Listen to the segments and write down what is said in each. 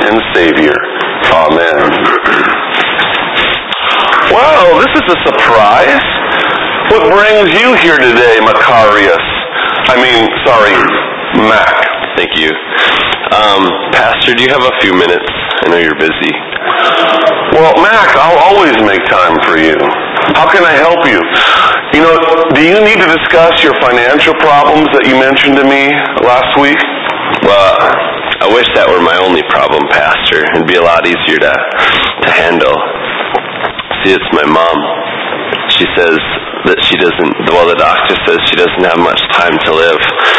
and Savior. Amen. Well, this is a surprise. What brings you here today, Macarius? Mac. Thank you. Pastor, do you have a few minutes? I know you're busy. Well, Mac, I'll always make time for you. How can I help you? Do you need to discuss your financial problems that you mentioned to me last week? Well, I wish that were my only problem, Pastor. It'd be a lot easier to handle. See, it's my mom. She says that the doctor says she doesn't have much time to live.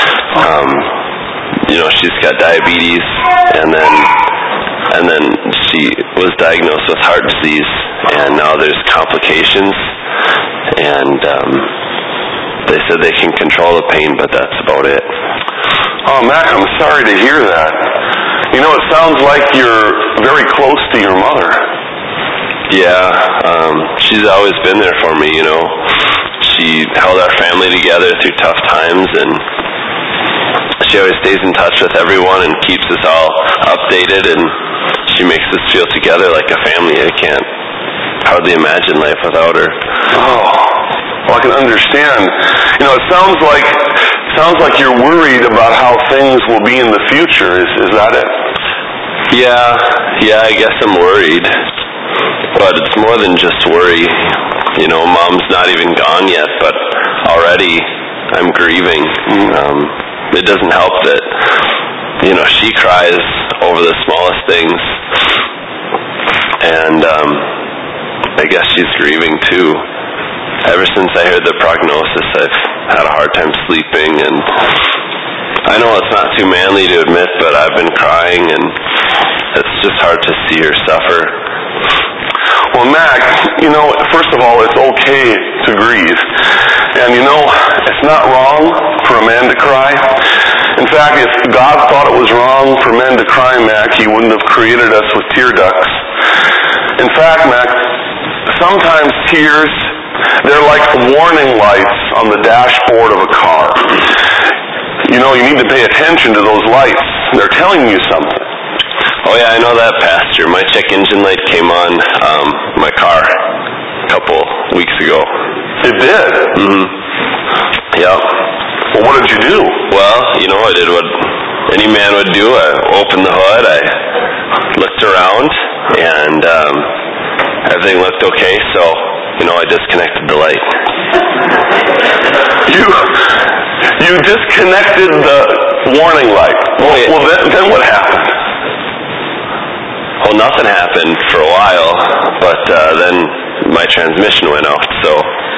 She's got diabetes, and then she was diagnosed with heart disease, and now there's complications, and they said they can control the pain, but that's about it. Oh, Mac, I'm sorry to hear that. It sounds like you're very close to your mother. Yeah, she's always been there for me, She held our family together through tough times, and she always stays in touch with everyone and keeps us all updated, and she makes us feel together like a family. I can't hardly imagine life without her. Oh, well, I can understand. It sounds like you're worried about how things will be in the future. Is that it? Yeah, I guess I'm worried. But it's more than just worry. Mom's not even gone yet, but already I'm grieving. It doesn't help that, she cries over the smallest things. And I guess she's grieving too. Ever since I heard the prognosis, I've had a hard time sleeping, and I know it's not too manly to admit, but I've been crying, and it's just hard to see her suffer. Well, Mac, first of all, it's okay to grieve. And it's not wrong for a man to cry. In fact, if God thought it was wrong for men to cry, Mac, He wouldn't have created us with tear ducts. In fact, Mac, sometimes tears, they're like warning lights on the dashboard of a car. You need to pay attention to those lights. They're telling you something. Oh yeah, I know that, Pastor. My check engine light came on my car a couple weeks ago. It did? Mm-hmm. Yep. Well, what did you do? Well, I did what any man would do. I opened the hood, I looked around, and everything looked okay, so, I disconnected the light. You disconnected the warning light. Well, then what happened? Well, nothing happened for a while, but then my transmission went out, so...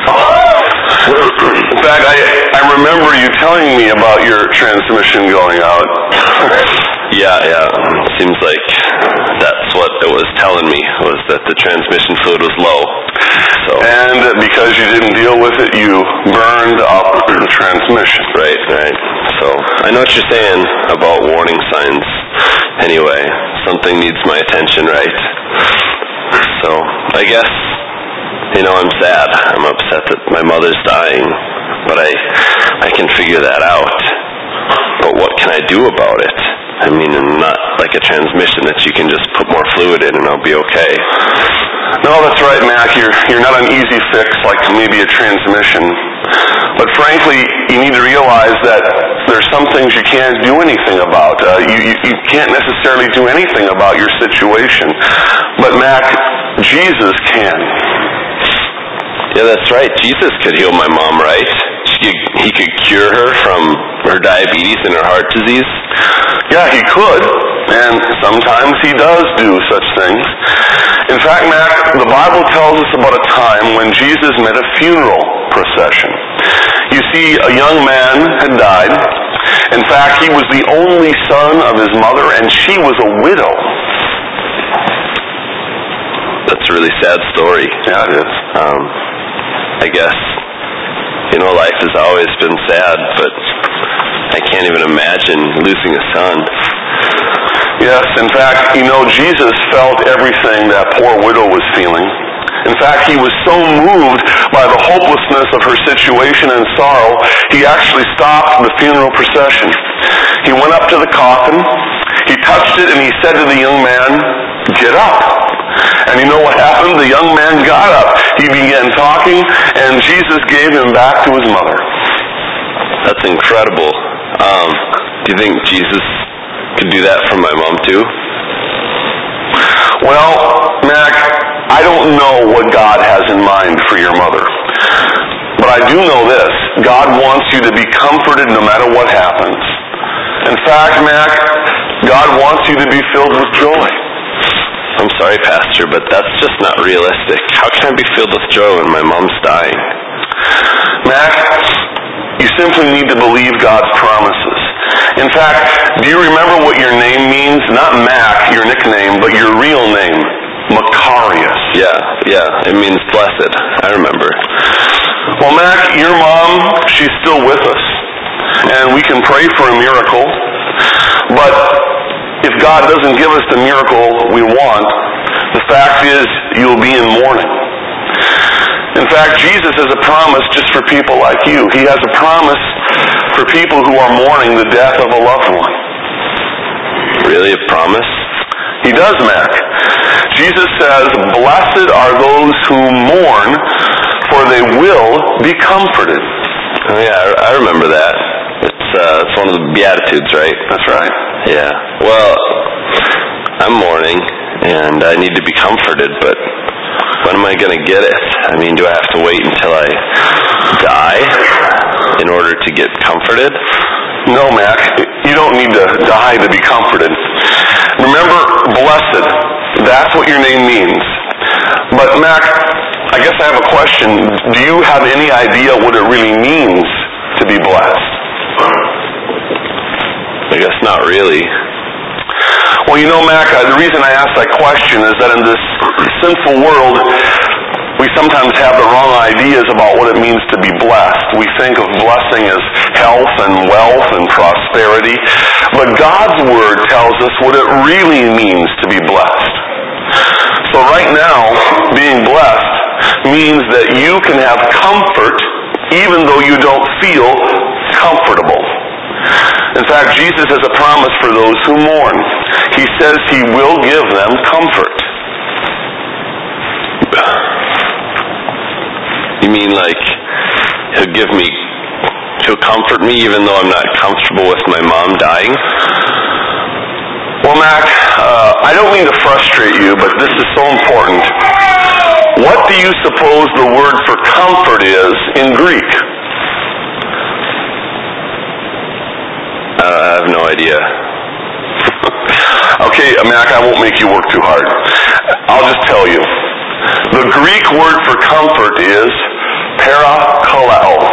In fact, I remember you telling me about your transmission going out. Yeah. Seems like that's what it was telling me, was that the transmission fluid was low. So. And because you didn't deal with it, you burned up the transmission. Right. So, I know what you're saying about warning signs. Anyway, something needs my attention, right? So, I guess, I'm sad. I'm upset that my mother's dying, but I can figure that out. But what can I do about it? I'm not like a transmission that you can just put more fluid in and I'll be okay. No, that's right, Mac. You're not an easy fix like maybe a transmission. But frankly, you need to realize that there's some things you can't do anything about. You can't necessarily do anything about your situation. But Mac, Jesus can. Yeah, that's right. Jesus could heal my mom, right? He could cure her from her diabetes and her heart disease. Yeah, He could. And sometimes He does do such things. In fact, Mac, the Bible tells us about a time when Jesus met a funeral procession. You see, a young man had died. In fact, he was the only son of his mother, and she was a widow. That's a really sad story. Yeah, it is. I guess, life has always been sad, but I can't even imagine losing a son. Yes, in fact, Jesus felt everything that poor widow was feeling. In fact, He was so moved by the hopelessness of her situation and sorrow, He actually stopped the funeral procession. He went up to the coffin, He touched it and he said to the young man, "Get up." And you know what happened? The young man got up. He began talking, and Jesus gave him back to his mother. That's incredible. Do you think Jesus could do that for my mom too? Well, Mac, I don't know what God has in mind for your mother. But I do know this. God wants you to be comforted no matter what happens. In fact, Mac, God wants you to be filled with joy. I'm sorry, Pastor, but that's just not realistic. How can I be filled with joy when my mom's dying? Mac, you simply need to believe God's promises. In fact, do you remember what your name means? Not Mac, your nickname, but your real name, Macarius. Yeah, it means blessed. I remember. Well, Mac, your mom, she's still with us, and we can pray for a miracle, but if God doesn't give us the miracle we want, the fact is you'll be in mourning. In fact, Jesus has a promise just for people like you. He has a promise for people who are mourning the death of a loved one. Really, a promise? He does, Mac. Jesus says, "Blessed are those who mourn, for they will be comforted." Oh yeah, I remember that. It's one of the Beatitudes, right? That's right. Yeah. Well, I'm mourning, and I need to be comforted, but when am I going to get it? I mean, do I have to wait until I die in order to get comforted? No, Mac. You don't need to die to be comforted. Remember, blessed. That's what your name means. But, Mac, I guess I have a question. Do you have any idea what it really means to be blessed? I guess not really. Well, you know, Mac, the reason I ask that question is that in this sinful world, we sometimes have the wrong ideas about what it means to be blessed. We think of blessing as health and wealth and prosperity, but God's Word tells us what it really means to be blessed. So right now, being blessed means that you can have comfort even though you don't feel comfortable. In fact, Jesus has a promise for those who mourn. He says He will give them comfort. You mean like He'll comfort me even though I'm not comfortable with my mom dying? Well, Mac, I don't mean to frustrate you, but this is so important. What do you suppose the word for comfort is in Greek? I have no idea. Okay, Mac, I won't make you work too hard. I'll just tell you. The Greek word for comfort is parakaleo.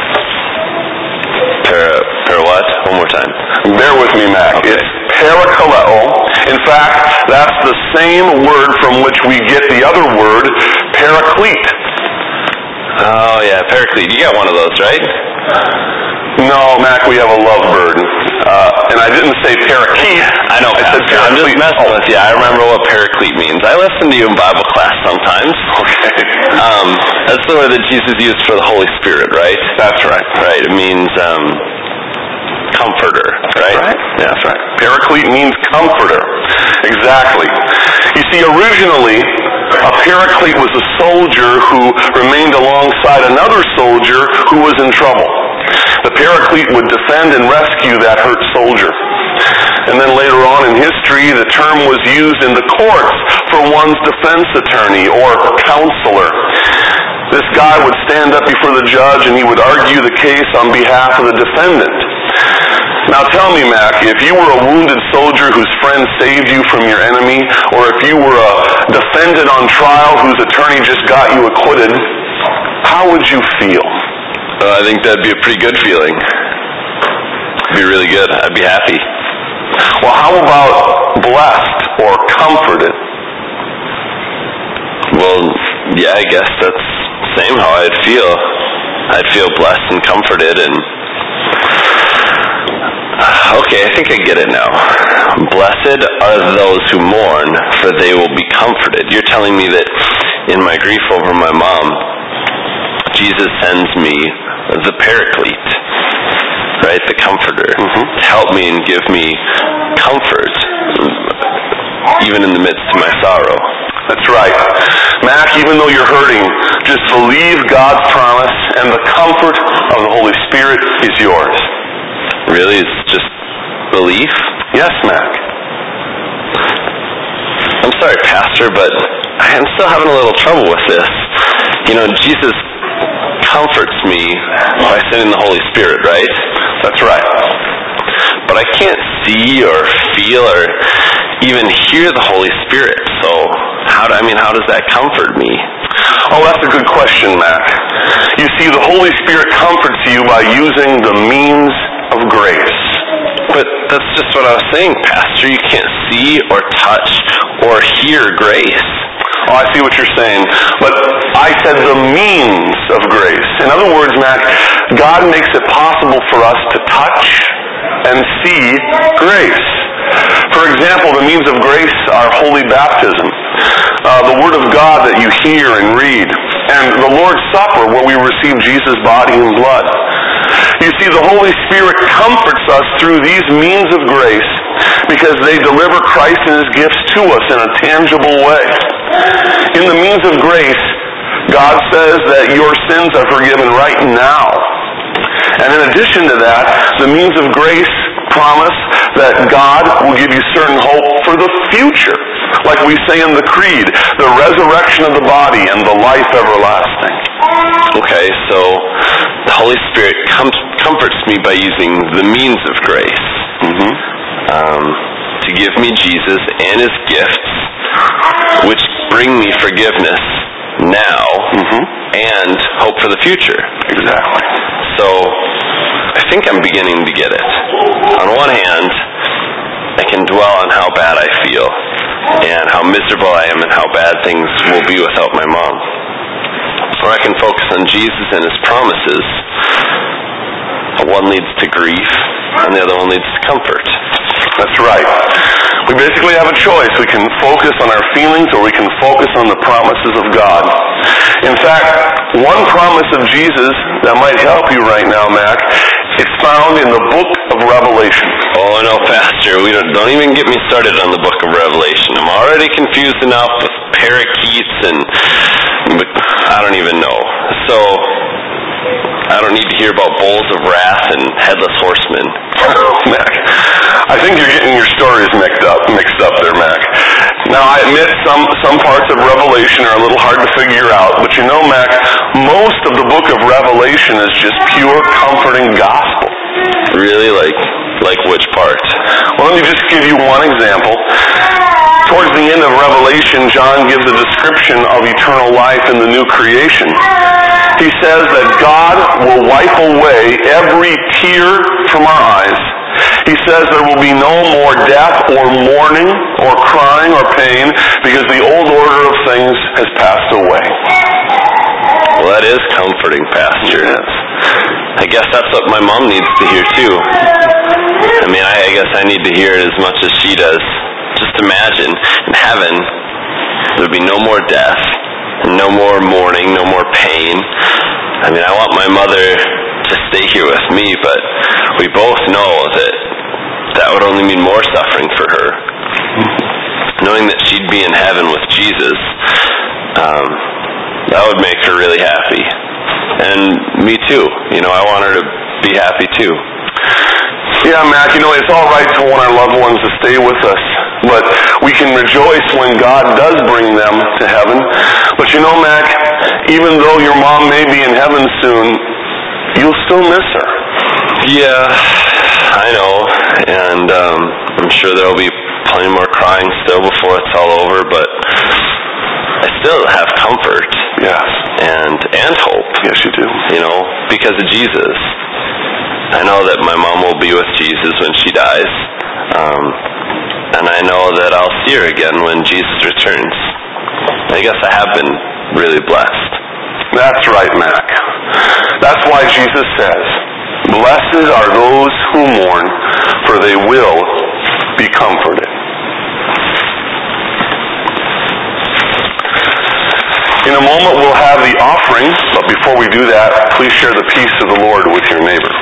Para what? One more time. Bear with me, Mac. Okay. It's parakaleo. In fact, that's the same word from which we get the other word, paraclete. Oh, yeah, paraclete. You got one of those, right? No, Mac, we have a lovebird. And I didn't say parakeet. I know, Pastor. I'm just messing with you. I remember what paraclete means. I listen to you in Bible class sometimes. Okay. That's the word that Jesus used for the Holy Spirit, right? That's right. Right. It means comforter, right? That's right. Yeah. That's right. Paraclete means comforter. Exactly. You see, originally, a paraclete was a soldier who remained alongside another soldier who was in trouble. The paraclete would defend and rescue that hurt soldier. And then later on in history, the term was used in the courts for one's defense attorney or counselor. This guy would stand up before the judge and he would argue the case on behalf of the defendant. Now tell me, Mac, if you were a wounded soldier whose friend saved you from your enemy, or if you were a defendant on trial whose attorney just got you acquitted, how would you feel? I think that'd be a pretty good feeling. It'd be really good. I'd be happy. Well, how about blessed or comforted? Well, yeah, I guess that's the same how I'd feel. I'd feel blessed and comforted and... Okay, I think I get it now. Blessed are those who mourn, for they will be comforted. You're telling me that in my grief over my mom, Jesus sends me the paraclete, right, the comforter, to help me and give me comfort even in the midst of my sorrow. That's right. Mac, even though you're hurting, just believe God's promise, and the comfort of the Holy Spirit is yours. Really? It's just belief? Yes, Mac. I'm sorry, Pastor, but I'm still having a little trouble with this. Jesus comforts me by sending the Holy Spirit, right? That's right. But I can't see or feel or even hear the Holy Spirit, so how does that comfort me? Oh, that's a good question, Mac. You see, the Holy Spirit comforts you by using the means of grace. But that's just what I was saying, Pastor. You can't see or touch or hear grace. Oh, I see what you're saying. But I said the means of grace. In other words, Mac, God makes it possible for us to touch and see grace. For example, the means of grace are holy baptism, the Word of God that you hear and read, and the Lord's Supper where we receive Jesus' body and blood. You see, the Holy Spirit comforts us through these means of grace because they deliver Christ and His gifts to us in a tangible way. In the means of grace, God says that your sins are forgiven right now. And in addition to that, the means of grace promise that God will give you certain hope for the future. Like we say in the Creed, the resurrection of the body and the life everlasting. Okay, so the Holy Spirit comforts me by using the means of grace to give me Jesus and His gifts, which bring me forgiveness now and hope for the future. Exactly. So I think I'm beginning to get it. On one hand, I can dwell on how bad I feel and how miserable I am and how bad things will be without my mom. Or I can focus on Jesus and His promises. One leads to grief and the other one leads to comfort. That's right. We basically have a choice. We can focus on our feelings or we can focus on the promises of God. In fact, one promise of Jesus that might help you right now, Mac, it's found in the book of Revelation. Oh no, Pastor, don't even get me started on the book of Revelation. I'm already confused enough with parakeets and I don't even know. So I don't need to hear about bowls of wrath and headless horsemen. Mac, I think you're getting your stories mixed up there, Mac. Now, I admit some parts of Revelation are a little hard to figure out, but you know, Mac, most of the book of Revelation is just pure comforting gospel. Really? Like which part? Well, let me just give you one example. Towards the end of Revelation, John gives a description of eternal life in the new creation. He says that God will wipe away every tear from our eyes. He says there will be no more death or mourning or crying or pain because the old order of things has passed away. Well, that is comforting, Pastor. Yes. I guess that's what my mom needs to hear too. I guess I need to hear it as much as she does. Just imagine, in heaven, there'd be no more death, no more mourning, no more pain. I want my mother to stay here with me, but we both know that would only mean more suffering for her. Knowing that she'd be in heaven with Jesus, that would make her really happy. And me too. I want her to be happy too. Yeah, Mac, it's all right to want our loved ones to stay with us, but we can rejoice when God does bring them to heaven. But Mac, even though your mom may be in heaven soon, you'll still miss her. Yeah, I know, and I'm sure there'll be plenty more crying still before it's all over, but I still have comfort. Yes. And hope. Yes, you do. Because of Jesus. I know that my mom will be with Jesus when she dies. And I know that I'll see her again when Jesus returns. I guess I have been really blessed. That's right, Mac. That's why Jesus says, "Blessed are those who mourn, for they will be comforted." In a moment we'll have the offering, but before we do that, please share the peace of the Lord with your neighbor.